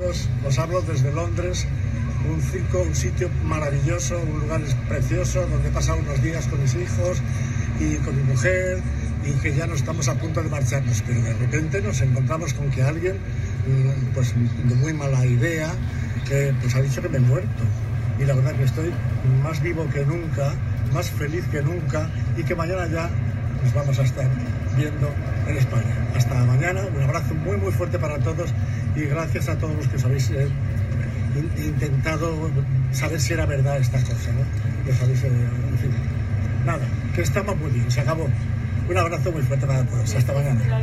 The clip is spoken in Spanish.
amigos, os hablo desde Londres, un sitio maravilloso, un lugar precioso donde he pasado unos días con mis hijos y con mi mujer, y que ya no estamos a punto de marcharnos, pero de repente nos encontramos con que alguien, pues de muy mala idea, pues ha dicho que me he muerto. Y la verdad que estoy más vivo que nunca, más feliz que nunca, y que mañana ya nos vamos a estar viendo en España. Hasta mañana, un abrazo muy muy fuerte para todos, y gracias a todos los que os habéis intentado saber si era verdad esta cosa, ¿no? Que os habéis, en fin, nada, que estamos muy bien, se acabó. Un abrazo muy fuerte para todos, hasta mañana.